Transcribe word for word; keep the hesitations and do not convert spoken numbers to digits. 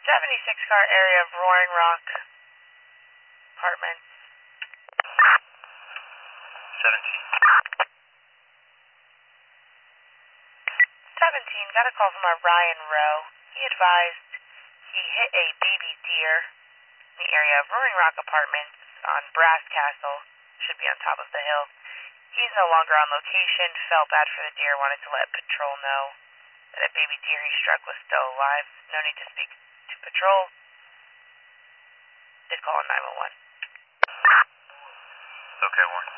seventy-six car area of Roaring Rock Apartments. seventeen. seventeen, got a call from our Ryan Rowe. He advised he hit a baby deer in the area of Roaring Rock Apartments on Brass Castle. Should be on top of the hill. He's no longer on location, felt bad for the deer, wanted to let patrol know that a baby deer he struck was still alive. No need to speak to patrol. Did call nine one one. Okay, Warren.